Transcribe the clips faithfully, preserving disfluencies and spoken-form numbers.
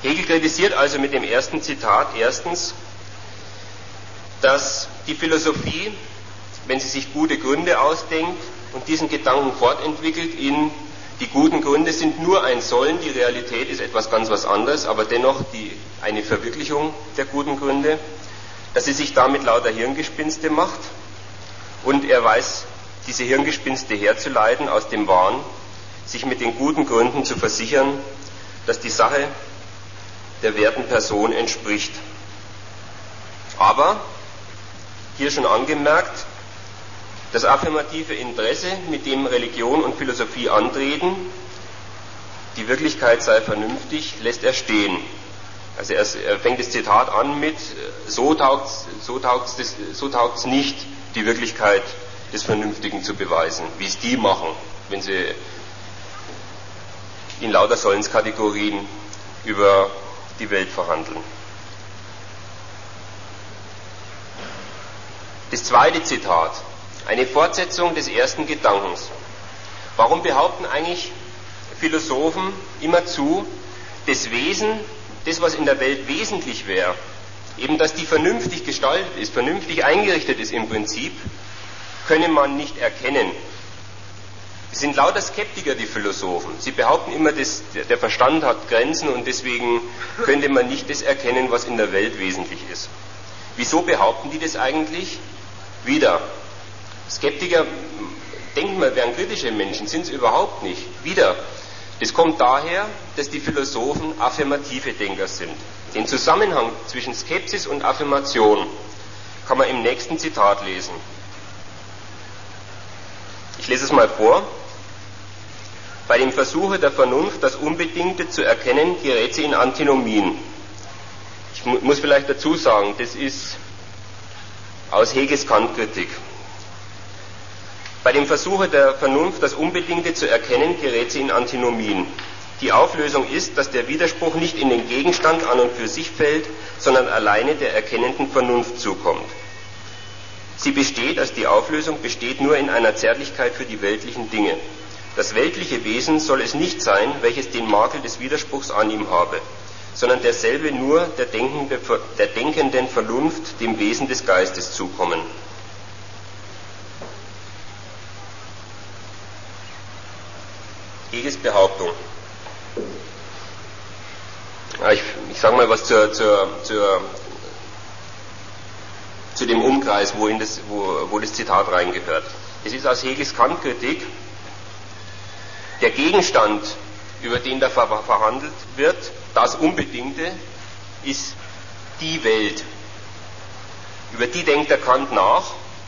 Hegel kritisiert also mit dem ersten Zitat erstens, dass die Philosophie, wenn sie sich gute Gründe ausdenkt und diesen Gedanken fortentwickelt in die guten Gründe sind nur ein Sollen, die Realität ist etwas ganz was anderes, aber dennoch die, eine Verwirklichung der guten Gründe, dass sie sich damit lauter Hirngespinste macht und er weiß, diese Hirngespinste herzuleiten aus dem Wahn, sich mit den guten Gründen zu versichern, dass die Sache der werten Person entspricht. Aber, hier schon angemerkt, das affirmative Interesse, mit dem Religion und Philosophie antreten, die Wirklichkeit sei vernünftig, lässt er stehen. Also er fängt das Zitat an mit, so taugt's, so taugt's, das, so taugt's nicht, die Wirklichkeit des Vernünftigen zu beweisen, wie es die machen, wenn sie in lauter Sollenskategorien über die Welt verhandeln. Das zweite Zitat, eine Fortsetzung des ersten Gedankens. Warum behaupten eigentlich Philosophen immerzu, das Wesen, das was in der Welt wesentlich wäre, eben dass die vernünftig gestaltet ist, vernünftig eingerichtet ist im Prinzip, könne man nicht erkennen. Es sind lauter Skeptiker, die Philosophen. Sie behaupten immer, dass der Verstand hat Grenzen und deswegen könnte man nicht das erkennen, was in der Welt wesentlich ist. Wieso behaupten die das eigentlich? Wieder, Skeptiker, denkt mal, wären kritische Menschen, sind es überhaupt nicht. Wieder, das kommt daher, dass die Philosophen affirmative Denker sind. Den Zusammenhang zwischen Skepsis und Affirmation kann man im nächsten Zitat lesen. Ich lese es mal vor. Bei dem Versuche der Vernunft, das Unbedingte zu erkennen, gerät sie in Antinomien. Ich mu- muss vielleicht dazu sagen, das ist aus Hegels Kant-Kritik. Bei dem Versuche der Vernunft, das Unbedingte zu erkennen, gerät sie in Antinomien. Die Auflösung ist, dass der Widerspruch nicht in den Gegenstand an und für sich fällt, sondern alleine der erkennenden Vernunft zukommt. Sie besteht, als die Auflösung besteht, nur in einer Zärtlichkeit für die weltlichen Dinge. Das weltliche Wesen soll es nicht sein, welches den Makel des Widerspruchs an ihm habe, sondern derselbe nur der, denkende, der denkenden Vernunft, dem Wesen des Geistes zukommen. Hegels Behauptung. Ja, ich ich sage mal was zur, zur, zur, zu dem Umkreis, wo, in das, wo, wo das Zitat reingehört. Es ist aus Hegels Kant-Kritik, der Gegenstand, über den da ver- verhandelt wird, das Unbedingte, ist die Welt. Über die denkt der Kant nach.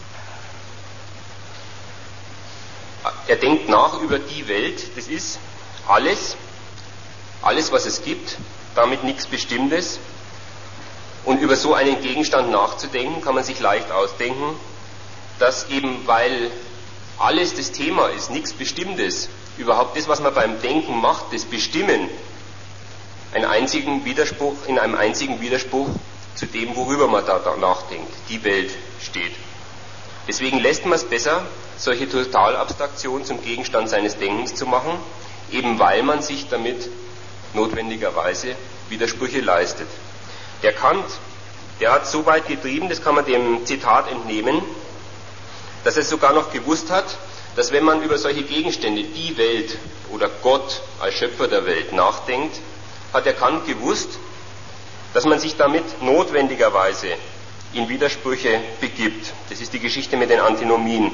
Er denkt nach über die Welt, das ist alles, alles was es gibt, damit nichts Bestimmtes. Und über so einen Gegenstand nachzudenken, kann man sich leicht ausdenken, dass eben, weil alles das Thema ist, nichts Bestimmtes, überhaupt das, was man beim Denken macht, das Bestimmen, einen einzigen Widerspruch, in einem einzigen Widerspruch zu dem, worüber man da, da nachdenkt, die Welt steht. Deswegen lässt man es besser, solche Totalabstraktion zum Gegenstand seines Denkens zu machen, eben weil man sich damit notwendigerweise Widersprüche leistet. Der Kant, der hat so weit getrieben, das kann man dem Zitat entnehmen, dass er sogar noch gewusst hat, dass wenn man über solche Gegenstände, die Welt oder Gott als Schöpfer der Welt nachdenkt, hat der Kant gewusst, dass man sich damit notwendigerweise in Widersprüche begibt. Das ist die Geschichte mit den Antinomien.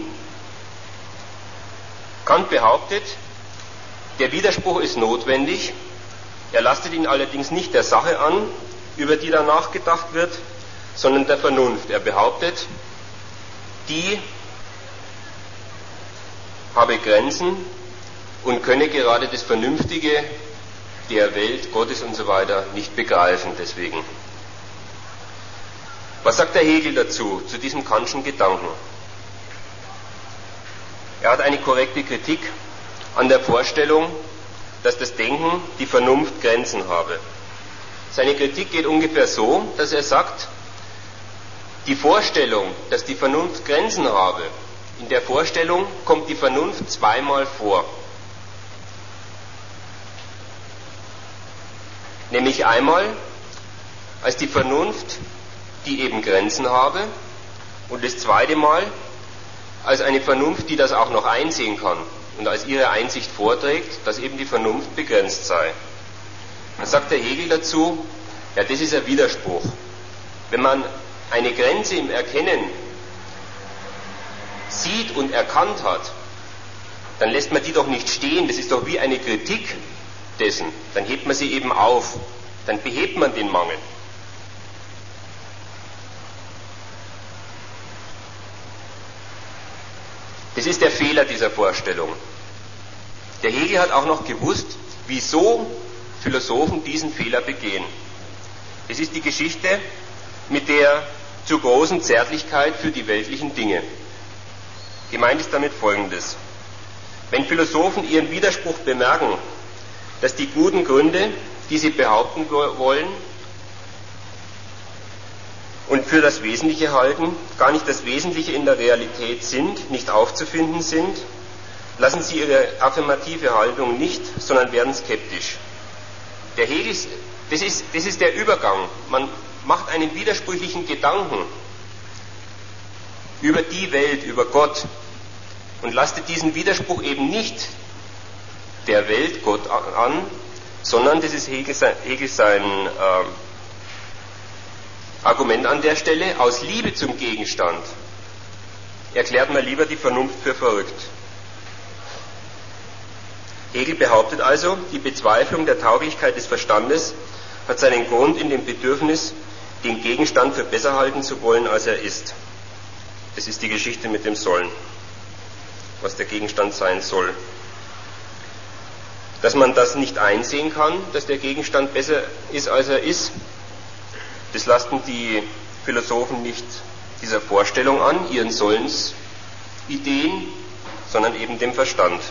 Kant behauptet, der Widerspruch ist notwendig, er lastet ihn allerdings nicht der Sache an, über die da nachgedacht wird, sondern der Vernunft. Er behauptet, die habe Grenzen und könne gerade das Vernünftige der Welt, Gottes und so weiter nicht begreifen deswegen. Was sagt der Hegel dazu, zu diesem Kantschen Gedanken? Er hat eine korrekte Kritik an der Vorstellung, dass das Denken, die Vernunft Grenzen habe. Seine Kritik geht ungefähr so, dass er sagt, die Vorstellung, dass die Vernunft Grenzen habe, in der Vorstellung kommt die Vernunft zweimal vor. Nämlich einmal als die Vernunft, die eben Grenzen habe, und das zweite Mal als eine Vernunft, die das auch noch einsehen kann und als ihre Einsicht vorträgt, dass eben die Vernunft begrenzt sei. Dann sagt der Hegel dazu, ja, das ist ein Widerspruch. Wenn man eine Grenze im Erkennen sieht und erkannt hat, dann lässt man die doch nicht stehen, das ist doch wie eine Kritik dessen. Dann hebt man sie eben auf, dann behebt man den Mangel. Das ist der Fehler dieser Vorstellung. Der Hegel hat auch noch gewusst, wieso Philosophen diesen Fehler begehen. Es ist die Geschichte mit der zu großen Zärtlichkeit für die weltlichen Dinge. Gemeint ist damit Folgendes. Wenn Philosophen ihren Widerspruch bemerken, dass die guten Gründe, die sie behaupten wollen und für das Wesentliche halten, gar nicht das Wesentliche in der Realität sind, nicht aufzufinden sind, lassen sie ihre affirmative Haltung nicht, sondern werden skeptisch. Der Hegel, das ist, das ist der Übergang. Man macht einen widersprüchlichen Gedanken über die Welt, über Gott und lastet diesen Widerspruch eben nicht der Welt Gott an, sondern, das ist Hegel sein, Hegel sein äh, Argument an der Stelle, aus Liebe zum Gegenstand erklärt man lieber die Vernunft für verrückt. Hegel behauptet also, die Bezweiflung der Tauglichkeit des Verstandes hat seinen Grund in dem Bedürfnis, den Gegenstand für besser halten zu wollen, als er ist. Das ist die Geschichte mit dem Sollen, was der Gegenstand sein soll. Dass man das nicht einsehen kann, dass der Gegenstand besser ist, als er ist, das lasten die Philosophen nicht dieser Vorstellung an, ihren Sollensideen, sondern eben dem Verstand.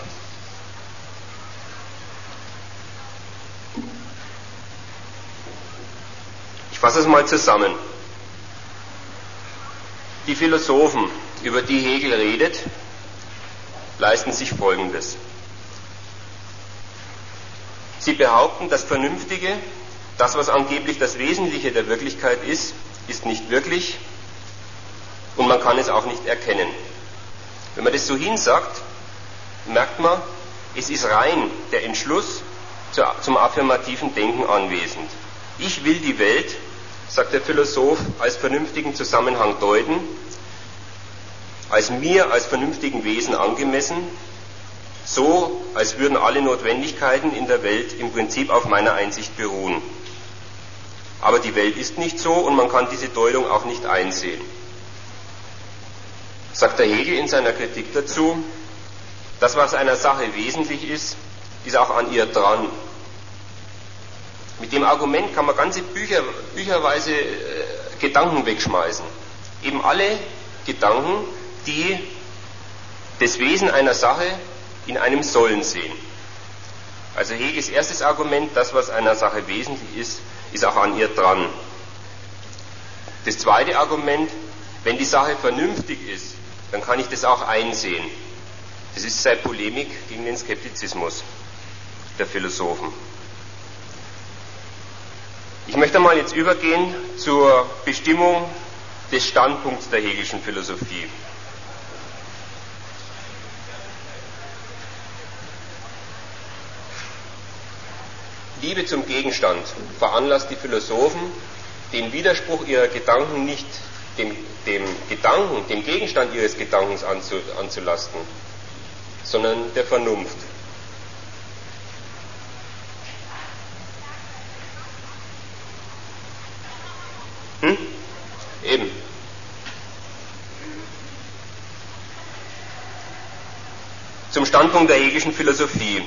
Ich fasse es mal zusammen. Die Philosophen, über die Hegel redet, leisten sich Folgendes. Sie behaupten, das Vernünftige, das, was angeblich das Wesentliche der Wirklichkeit ist, ist nicht wirklich und man kann es auch nicht erkennen. Wenn man das so hinsagt, merkt man, es ist rein der Entschluss zum affirmativen Denken anwesend. Ich will die Welt, sagt der Philosoph, als vernünftigen Zusammenhang deuten, als mir als vernünftigen Wesen angemessen, so als würden alle Notwendigkeiten in der Welt im Prinzip auf meiner Einsicht beruhen. Aber die Welt ist nicht so und man kann diese Deutung auch nicht einsehen. Sagt der Hegel in seiner Kritik dazu, das, was einer Sache wesentlich ist, ist auch an ihr dran. Mit dem Argument kann man ganze Bücher, bücherweise äh, Gedanken wegschmeißen. Eben alle Gedanken, die das Wesen einer Sache in einem Sollen sehen. Also Hegels erstes Argument, das, was einer Sache wesentlich ist, ist auch an ihr dran. Das zweite Argument, wenn die Sache vernünftig ist, dann kann ich das auch einsehen. Das ist seine Polemik gegen den Skeptizismus der Philosophen. Ich möchte mal jetzt übergehen zur Bestimmung des Standpunkts der hegelischen Philosophie. Liebe zum Gegenstand veranlasst die Philosophen, den Widerspruch ihrer Gedanken nicht dem, dem Gedanken, dem Gegenstand ihres Gedankens anzu, anzulasten, sondern der Vernunft. Hm? Eben. Zum Standpunkt der hegelischen Philosophie.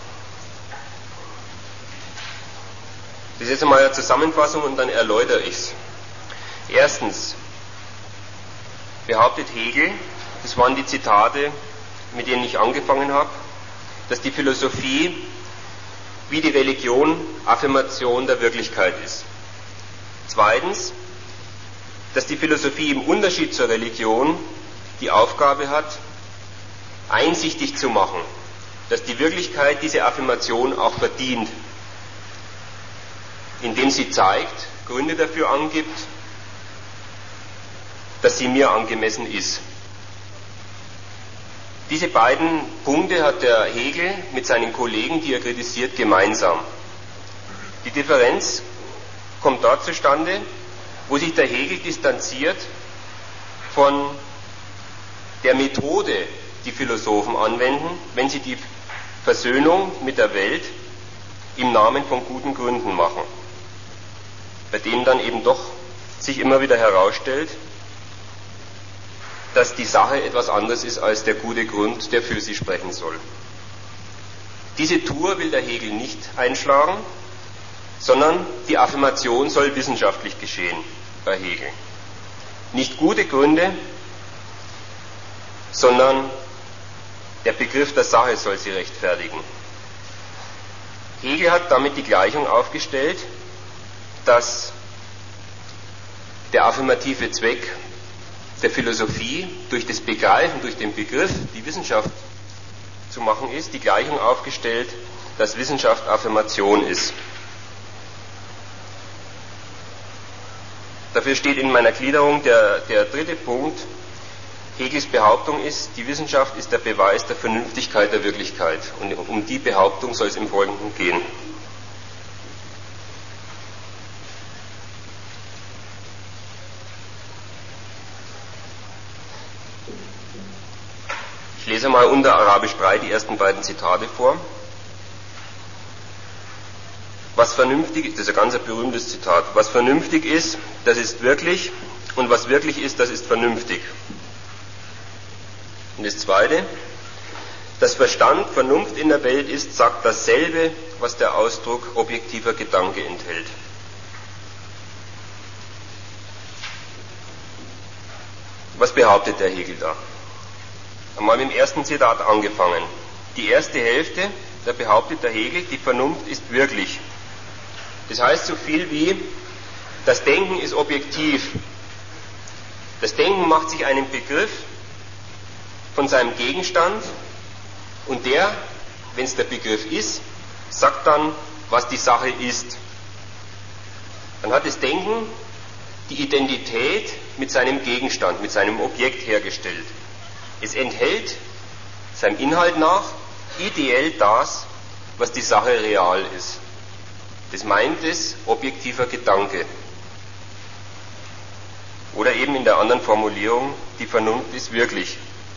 Das ist jetzt einmal eine Zusammenfassung und dann erläutere ich es. Erstens behauptet Hegel, das waren die Zitate, mit denen ich angefangen habe, dass die Philosophie wie die Religion Affirmation der Wirklichkeit ist. Zweitens, dass die Philosophie im Unterschied zur Religion die Aufgabe hat, einsichtig zu machen, dass die Wirklichkeit diese Affirmation auch verdient. indem sie zeigt, Gründe dafür angibt, dass sie mir angemessen ist. Diese beiden Punkte hat der Hegel mit seinen Kollegen, die er kritisiert, gemeinsam. Die Differenz kommt dort zustande, wo sich der Hegel distanziert von der Methode, die Philosophen anwenden, wenn sie die Versöhnung mit der Welt im Namen von guten Gründen machen, bei denen dann eben doch sich immer wieder herausstellt, dass die Sache etwas anderes ist als der gute Grund, der für sie sprechen soll. Diese Tour will der Hegel nicht einschlagen, sondern die Affirmation soll wissenschaftlich geschehen bei Hegel. Nicht gute Gründe, sondern der Begriff der Sache soll sie rechtfertigen. Hegel hat damit die Gleichung aufgestellt, dass der affirmative Zweck der Philosophie durch das Begreifen, durch den Begriff, die Wissenschaft zu machen ist, die Gleichung aufgestellt, dass Wissenschaft Affirmation ist. Dafür steht in meiner Gliederung der, der dritte Punkt. Hegels Behauptung ist, die Wissenschaft ist der Beweis der Vernünftigkeit der Wirklichkeit. Und um die Behauptung soll es im Folgenden gehen. Ich lese mal unter Arabisch drei die ersten beiden Zitate vor. Was vernünftig ist, das ist ein ganz berühmtes Zitat. Was vernünftig ist, das ist wirklich, und was wirklich ist, das ist vernünftig. Und das zweite, dass Verstand Vernunft in der Welt ist, sagt dasselbe, was der Ausdruck objektiver Gedanke enthält. Was behauptet der Hegel da? Einmal mit dem ersten Zitat angefangen. Die erste Hälfte, da behauptet der Hegel, die Vernunft ist wirklich. Das heißt so viel wie, das Denken ist objektiv. Das Denken macht sich einen Begriff von seinem Gegenstand und der, wenn es der Begriff ist, sagt dann, was die Sache ist. Dann hat das Denken die Identität mit seinem Gegenstand, mit seinem Objekt hergestellt. Es enthält seinem Inhalt nach ideell das, was die Sache real ist. Das meint es objektiver Gedanke. Oder eben in der anderen Formulierung, die Vernunft ist wirklich.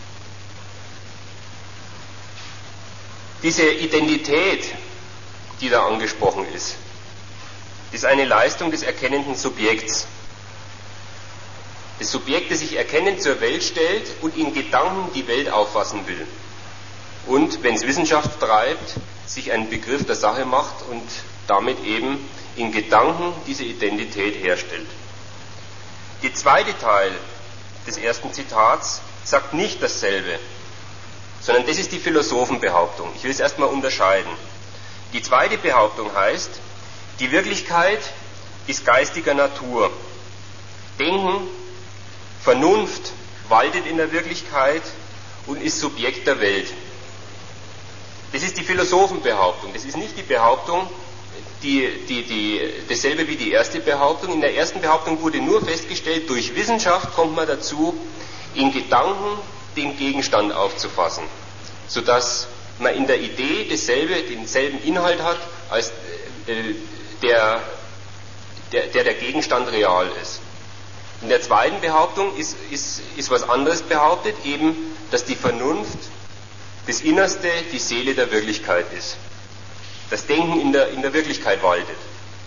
Diese Identität, die da angesprochen ist, ist eine Leistung des erkennenden Subjekts. Das Subjekt, das sich erkennend zur Welt stellt und in Gedanken die Welt auffassen will. Und, wenn es Wissenschaft treibt, sich einen Begriff der Sache macht und damit eben in Gedanken diese Identität herstellt. Der zweite Teil des ersten Zitats sagt nicht dasselbe, sondern das ist die Philosophenbehauptung. Ich will es erstmal unterscheiden. Die zweite Behauptung heißt, die Wirklichkeit ist geistiger Natur. Denken, Vernunft waltet in der Wirklichkeit und ist Subjekt der Welt. Das ist die Philosophenbehauptung. Das ist nicht die Behauptung, die, die, die, dasselbe wie die erste Behauptung. In der ersten Behauptung wurde nur festgestellt, durch Wissenschaft kommt man dazu, in Gedanken den Gegenstand aufzufassen, sodass man in der Idee dasselbe, denselben Inhalt hat, als äh, der, der, der der Gegenstand real ist. In der zweiten Behauptung ist, ist, ist was anderes behauptet, eben, dass die Vernunft das Innerste, die Seele der Wirklichkeit ist. Das Denken in der, in der Wirklichkeit waltet.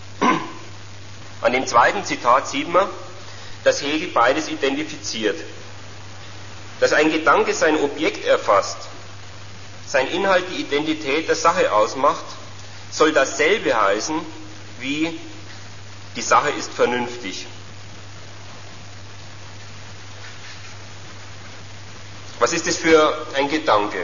An dem zweiten Zitat sieht man, dass Hegel beides identifiziert. Dass ein Gedanke sein Objekt erfasst, sein Inhalt die Identität der Sache ausmacht, soll dasselbe heißen wie die Sache ist vernünftig. Was ist das für ein Gedanke?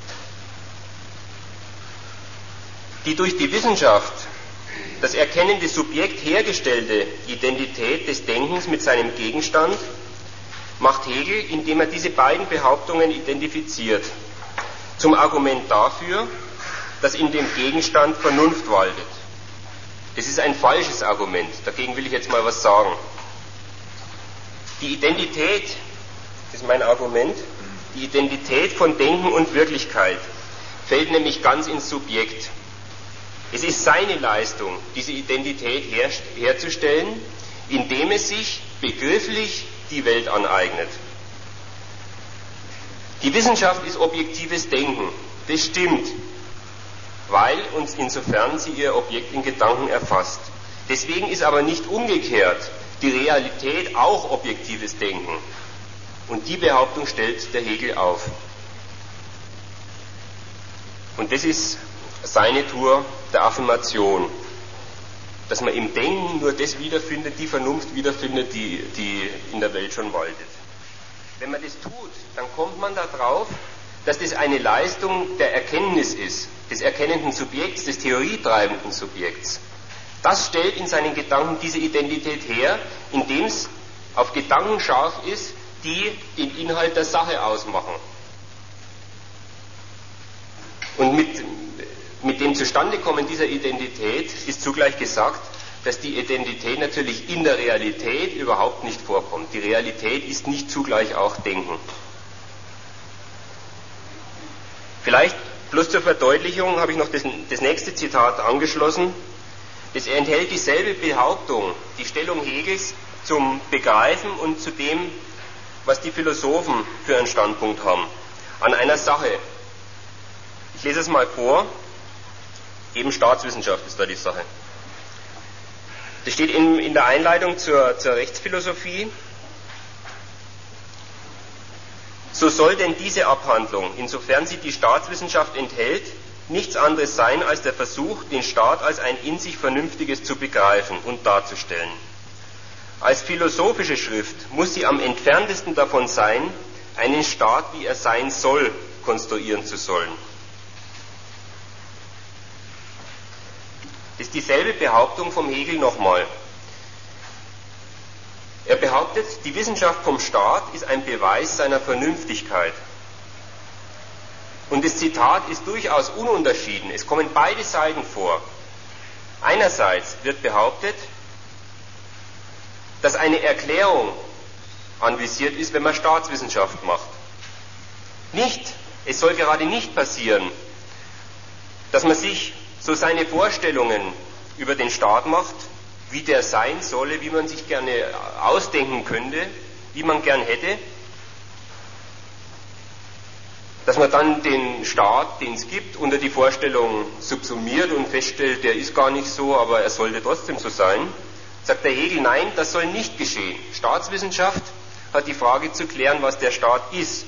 Die durch die Wissenschaft das erkennende Subjekt hergestellte Identität des Denkens mit seinem Gegenstand macht Hegel, indem er diese beiden Behauptungen identifiziert, zum Argument dafür, dass in dem Gegenstand Vernunft waltet. Das ist ein falsches Argument. Dagegen will ich jetzt mal was sagen. Die Identität, das ist mein Argument, die Identität von Denken und Wirklichkeit fällt nämlich ganz ins Subjekt. Es ist seine Leistung, diese Identität her, herzustellen, indem es sich begrifflich die Welt aneignet. Die Wissenschaft ist objektives Denken, das stimmt, weil und insofern sie ihr Objekt in Gedanken erfasst. Deswegen ist aber nicht umgekehrt die Realität auch objektives Denken. Und die Behauptung stellt der Hegel auf. Und das ist seine Tour der Affirmation, dass man im Denken nur das wiederfindet, die Vernunft wiederfindet, die, die in der Welt schon waltet. Wenn man das tut, dann kommt man darauf, dass das eine Leistung der Erkenntnis ist, des erkennenden Subjekts, des theorietreibenden Subjekts. Das stellt in seinen Gedanken diese Identität her, indem es auf Gedanken scharf ist, die den Inhalt der Sache ausmachen. Und mit, mit dem Zustandekommen dieser Identität ist zugleich gesagt, dass die Identität natürlich in der Realität überhaupt nicht vorkommt. Die Realität ist nicht zugleich auch Denken. Vielleicht bloß zur Verdeutlichung habe ich noch das, das nächste Zitat angeschlossen. Das enthält dieselbe Behauptung, die Stellung Hegels zum Begreifen und zu dem, was die Philosophen für einen Standpunkt haben, an einer Sache. Ich lese es mal vor, eben Staatswissenschaft ist da die Sache. Das steht in, in der Einleitung zur, zur Rechtsphilosophie. So soll denn diese Abhandlung, insofern sie die Staatswissenschaft enthält, nichts anderes sein als der Versuch, den Staat als ein in sich Vernünftiges zu begreifen und darzustellen. Als philosophische Schrift muss sie am entferntesten davon sein, einen Staat, wie er sein soll, konstruieren zu sollen. Das ist dieselbe Behauptung vom Hegel nochmal. Er behauptet, die Wissenschaft vom Staat ist ein Beweis seiner Vernünftigkeit. Und das Zitat ist durchaus ununterschieden. Es kommen beide Seiten vor. Einerseits wird behauptet, dass eine Erklärung anvisiert ist, wenn man Staatswissenschaft macht. Nicht, es soll gerade nicht passieren, dass man sich so seine Vorstellungen über den Staat macht, wie der sein solle, wie man sich gerne ausdenken könnte, wie man gern hätte, dass man dann den Staat, den es gibt, unter die Vorstellung subsumiert und feststellt, der ist gar nicht so, aber er sollte trotzdem so sein. Sagt der Hegel, nein, das soll nicht geschehen. Staatswissenschaft hat die Frage zu klären, was der Staat ist.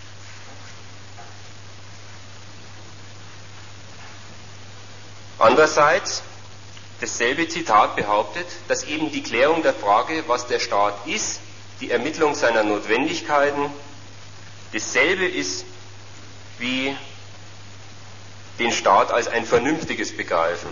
Andererseits, dasselbe Zitat behauptet, dass eben die Klärung der Frage, was der Staat ist, die Ermittlung seiner Notwendigkeiten, dasselbe ist wie den Staat als ein vernünftiges Begreifen.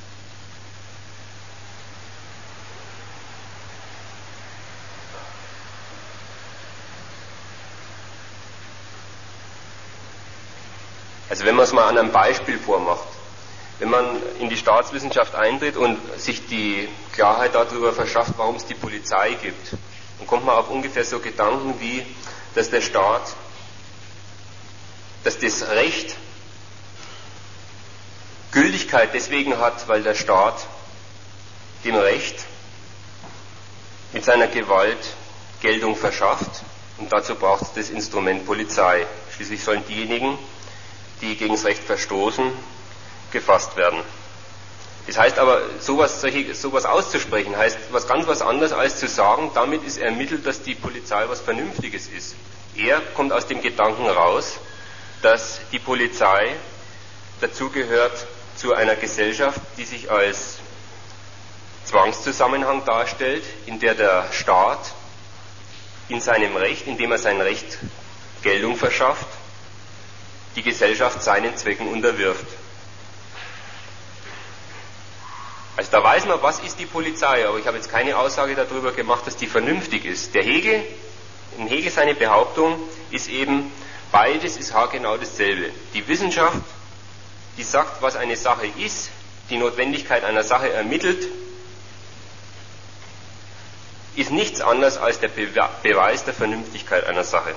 Also wenn man es mal an einem Beispiel vormacht, wenn man in die Staatswissenschaft eintritt und sich die Klarheit darüber verschafft, warum es die Polizei gibt, dann kommt man auf ungefähr so Gedanken wie, dass der Staat, dass das Recht Gültigkeit deswegen hat, weil der Staat dem Recht mit seiner Gewalt Geltung verschafft und dazu braucht es das Instrument Polizei. Schließlich sollen diejenigen, die gegen das Recht verstoßen, gefasst werden. Das heißt aber, sowas, solche, sowas auszusprechen, heißt was ganz was anderes als zu sagen, damit ist ermittelt, dass die Polizei was Vernünftiges ist. Er kommt aus dem Gedanken raus, dass die Polizei dazugehört zu einer Gesellschaft, die sich als Zwangszusammenhang darstellt, in der der Staat in seinem Recht, indem er sein Recht Geltung verschafft, die Gesellschaft seinen Zwecken unterwirft. Also da weiß man, was ist die Polizei, aber ich habe jetzt keine Aussage darüber gemacht, dass die vernünftig ist. Der Hegel, in Hegel seine Behauptung ist eben, beides ist haargenau dasselbe. Die Wissenschaft, die sagt, was eine Sache ist, die Notwendigkeit einer Sache ermittelt, ist nichts anderes als der Beweis der Vernünftigkeit einer Sache.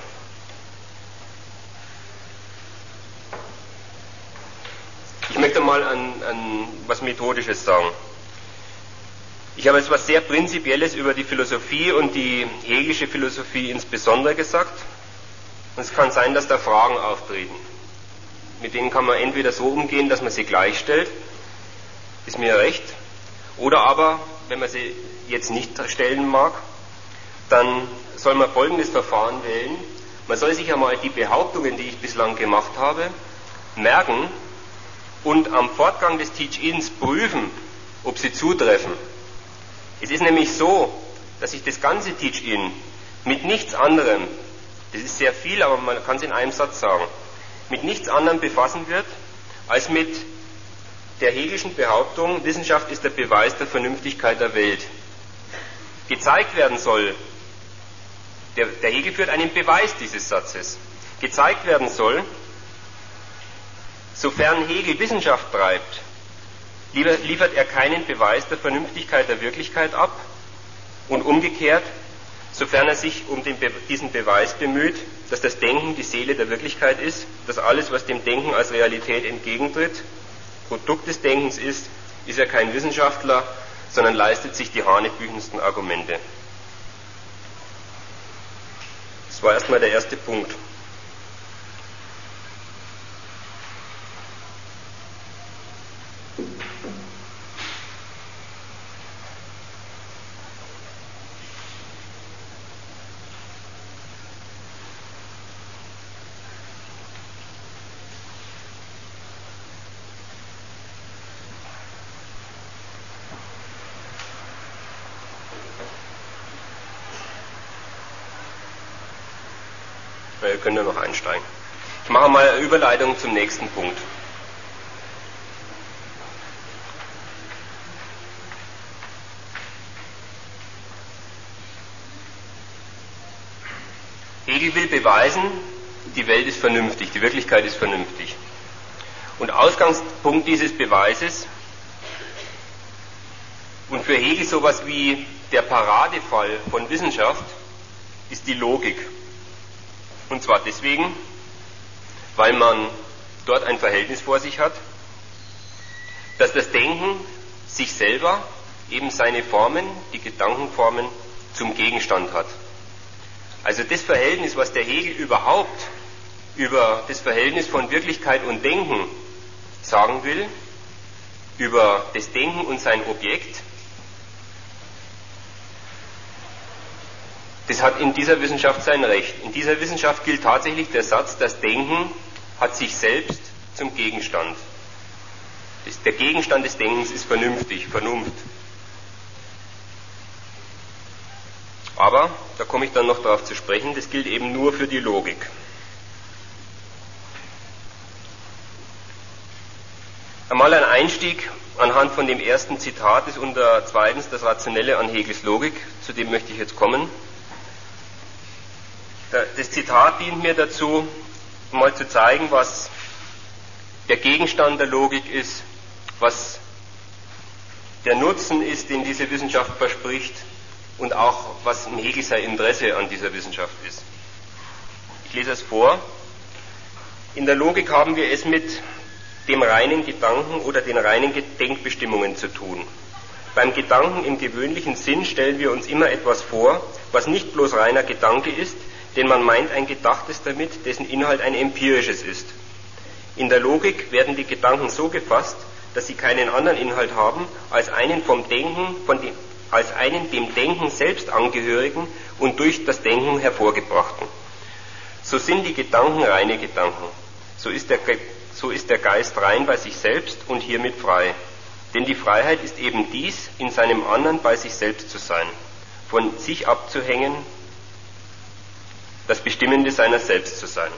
Ich möchte mal an, an was Methodisches sagen. Ich habe jetzt was sehr Prinzipielles über die Philosophie und die hegelische Philosophie insbesondere gesagt. Und es kann sein, dass da Fragen auftreten. Mit denen kann man entweder so umgehen, dass man sie gleichstellt, ist mir recht, oder aber, wenn man sie jetzt nicht stellen mag, dann soll man folgendes Verfahren wählen. Man soll sich einmal die Behauptungen, die ich bislang gemacht habe, merken und am Fortgang des Teach-Ins prüfen, ob sie zutreffen. Es ist nämlich so, dass sich das ganze Teach-In mit nichts anderem, das ist sehr viel, aber man kann es in einem Satz sagen, mit nichts anderem befassen wird, als mit der hegelischen Behauptung, Wissenschaft ist der Beweis der Vernünftigkeit der Welt. Gezeigt werden soll, der, der Hegel führt einen Beweis dieses Satzes, gezeigt werden soll, sofern Hegel Wissenschaft treibt, liefert er keinen Beweis der Vernünftigkeit der Wirklichkeit ab und umgekehrt, sofern er sich um den Be- diesen Beweis bemüht, dass das Denken die Seele der Wirklichkeit ist, dass alles, was dem Denken als Realität entgegentritt, Produkt des Denkens ist, ist er kein Wissenschaftler, sondern leistet sich die hanebüchendsten Argumente. Das war erstmal der erste Punkt. Wir können ja noch einsteigen. Ich mache mal eine Überleitung zum nächsten Punkt. Hegel will beweisen, die Welt ist vernünftig, die Wirklichkeit ist vernünftig. Und Ausgangspunkt dieses Beweises und für Hegel sowas wie der Paradefall von Wissenschaft ist die Logik. Und zwar deswegen, weil man dort ein Verhältnis vor sich hat, dass das Denken sich selber, eben seine Formen, die Gedankenformen, zum Gegenstand hat. Also das Verhältnis, was der Hegel überhaupt über das Verhältnis von Wirklichkeit und Denken sagen will, über das Denken und sein Objekt, das hat in dieser Wissenschaft sein Recht. In dieser Wissenschaft gilt tatsächlich der Satz, das Denken hat sich selbst zum Gegenstand. Das, der Gegenstand des Denkens ist vernünftig, Vernunft. Aber, da komme ich dann noch darauf zu sprechen, das gilt eben nur für die Logik. Einmal ein Einstieg anhand von dem ersten Zitat ist unter zweitens das Rationelle an Hegels Logik, zu dem möchte ich jetzt kommen. Das Zitat dient mir dazu, mal zu zeigen, was der Gegenstand der Logik ist, was der Nutzen ist, den diese Wissenschaft verspricht und auch, was im Hegel sein Interesse an dieser Wissenschaft ist. Ich lese es vor. In der Logik haben wir es mit dem reinen Gedanken oder den reinen Denkbestimmungen zu tun. Beim Gedanken im gewöhnlichen Sinn stellen wir uns immer etwas vor, was nicht bloß reiner Gedanke ist, denn man meint ein Gedachtes damit, dessen Inhalt ein empirisches ist. In der Logik werden die Gedanken so gefasst, dass sie keinen anderen Inhalt haben als einen vom Denken, von dem, als einen dem Denken selbst angehörigen und durch das Denken hervorgebrachten. So sind die Gedanken reine Gedanken. So ist der, so ist der Geist rein bei sich selbst und hiermit frei. Denn die Freiheit ist eben dies, in seinem anderen bei sich selbst zu sein, von sich abzuhängen, das Bestimmende seiner selbst zu sein.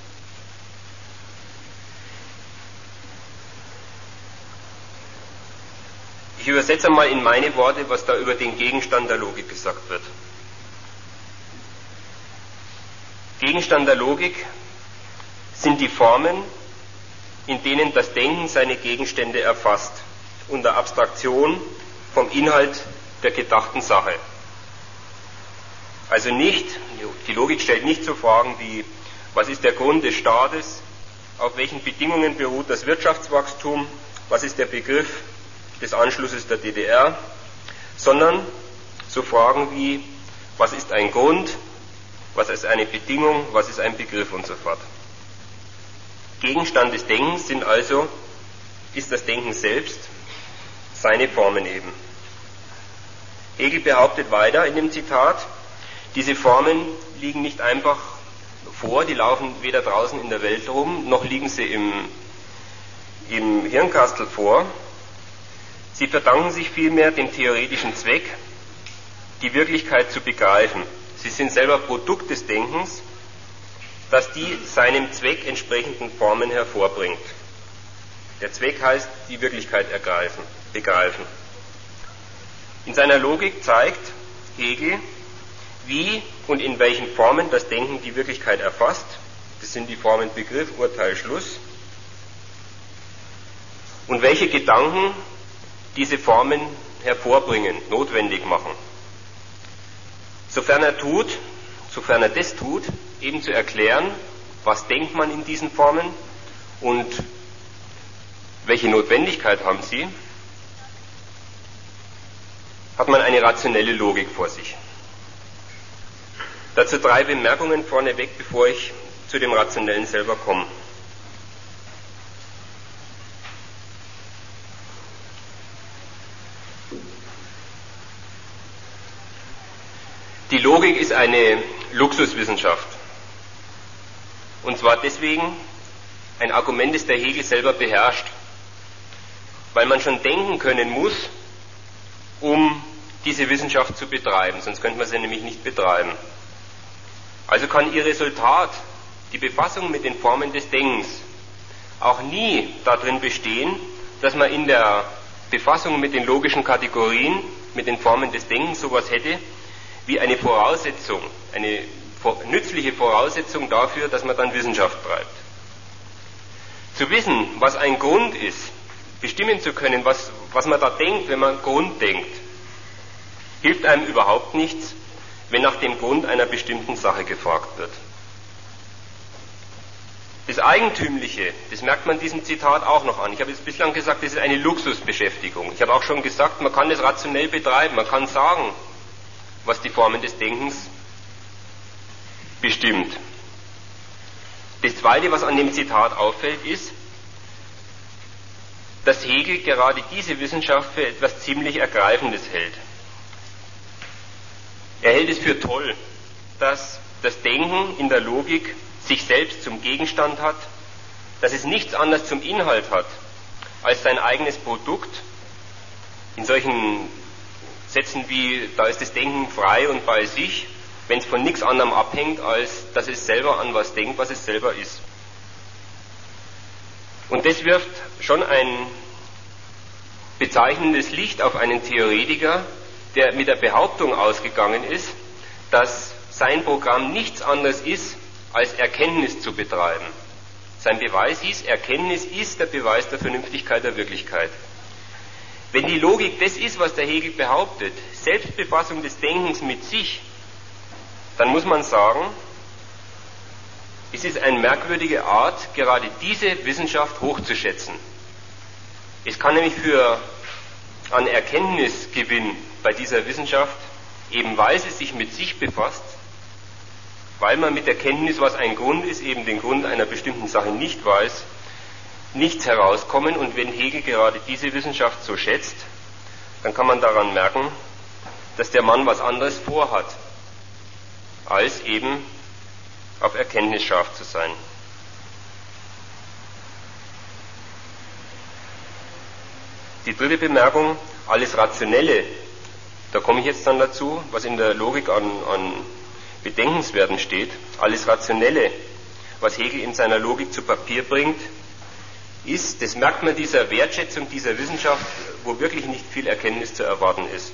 Ich übersetze mal in meine Worte, was da über den Gegenstand der Logik gesagt wird. Gegenstand der Logik sind die Formen, in denen das Denken seine Gegenstände erfasst, unter Abstraktion vom Inhalt der gedachten Sache. Also nicht, die Logik stellt nicht so Fragen wie, was ist der Grund des Staates, auf welchen Bedingungen beruht das Wirtschaftswachstum, was ist der Begriff des Anschlusses der D D R, sondern so Fragen wie, was ist ein Grund, was ist eine Bedingung, was ist ein Begriff und so fort. Gegenstand des Denkens sind also, ist das Denken selbst, seine Formen eben. Hegel behauptet weiter in dem Zitat, diese Formen liegen nicht einfach vor, die laufen weder draußen in der Welt rum, noch liegen sie im, im Hirnkastel vor. Sie verdanken sich vielmehr dem theoretischen Zweck, die Wirklichkeit zu begreifen. Sie sind selber Produkt des Denkens, das die seinem Zweck entsprechenden Formen hervorbringt. Der Zweck heißt, die Wirklichkeit ergreifen, begreifen. In seiner Logik zeigt Hegel, wie und in welchen Formen das Denken die Wirklichkeit erfasst. Das sind die Formen Begriff, Urteil, Schluss. Und welche Gedanken diese Formen hervorbringen, notwendig machen. Sofern er tut, sofern er das tut, eben zu erklären, was denkt man in diesen Formen und welche Notwendigkeit haben sie, hat man eine rationelle Logik vor sich. Dazu drei Bemerkungen vorneweg, bevor ich zu dem Rationellen selber komme. Die Logik ist eine Luxuswissenschaft. Und zwar deswegen ein Argument, das der Hegel selber beherrscht. Weil man schon denken können muss, um diese Wissenschaft zu betreiben, sonst könnte man sie nämlich nicht betreiben. Also kann ihr Resultat, die Befassung mit den Formen des Denkens, auch nie darin bestehen, dass man in der Befassung mit den logischen Kategorien, mit den Formen des Denkens sowas hätte, wie eine Voraussetzung, eine nützliche Voraussetzung dafür, dass man dann Wissenschaft treibt. Zu wissen, was ein Grund ist, bestimmen zu können, was, was man da denkt, wenn man Grund denkt, hilft einem überhaupt nichts, wenn nach dem Grund einer bestimmten Sache gefragt wird. Das Eigentümliche, das merkt man diesem Zitat auch noch an. Ich habe jetzt bislang gesagt, das ist eine Luxusbeschäftigung. Ich habe auch schon gesagt, man kann das rationell betreiben, man kann sagen, was die Formen des Denkens bestimmt. Das Zweite, was an dem Zitat auffällt, ist, dass Hegel gerade diese Wissenschaft für etwas ziemlich Ergreifendes hält. Er hält es für toll, dass das Denken in der Logik sich selbst zum Gegenstand hat, dass es nichts anderes zum Inhalt hat als sein eigenes Produkt. In solchen Sätzen wie, da ist das Denken frei und bei sich, wenn es von nichts anderem abhängt, als dass es selber an was denkt, was es selber ist. Und das wirft schon ein bezeichnendes Licht auf einen Theoretiker, der mit der Behauptung ausgegangen ist, dass sein Programm nichts anderes ist, als Erkenntnis zu betreiben. Sein Beweis hieß, Erkenntnis ist der Beweis der Vernünftigkeit der Wirklichkeit. Wenn die Logik das ist, was der Hegel behauptet, Selbstbefassung des Denkens mit sich, dann muss man sagen, es ist eine merkwürdige Art, gerade diese Wissenschaft hochzuschätzen. Es kann nämlich für an Erkenntnisgewinn bei dieser Wissenschaft, eben weil sie sich mit sich befasst, weil man mit der Kenntnis, was ein Grund ist, eben den Grund einer bestimmten Sache nicht weiß, nichts herauskommen. Und wenn Hegel gerade diese Wissenschaft so schätzt, dann kann man daran merken, dass der Mann was anderes vorhat, als eben auf Erkenntnis scharf zu sein. Die dritte Bemerkung, alles Rationelle, da komme ich jetzt dann dazu, was in der Logik an, an Bedenkenswerten steht, alles Rationelle, was Hegel in seiner Logik zu Papier bringt, ist, das merkt man dieser Wertschätzung dieser Wissenschaft, wo wirklich nicht viel Erkenntnis zu erwarten ist,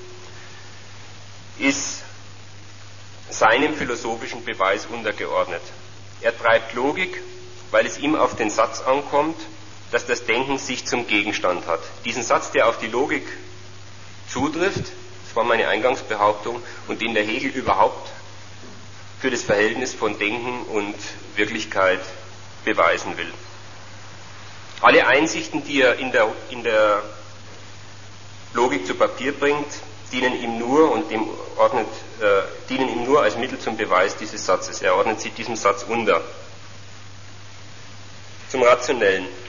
ist seinem philosophischen Beweis untergeordnet. Er treibt Logik, weil es ihm auf den Satz ankommt, dass das Denken sich zum Gegenstand hat. Diesen Satz, der auf die Logik zutrifft, das war meine Eingangsbehauptung, und den der Hegel überhaupt für das Verhältnis von Denken und Wirklichkeit beweisen will. Alle Einsichten, die er in der, in der Logik zu Papier bringt, dienen ihm nur und dem ordnet, äh, dienen ihm nur als Mittel zum Beweis dieses Satzes. Er ordnet sie diesem Satz unter. Zum Rationellen.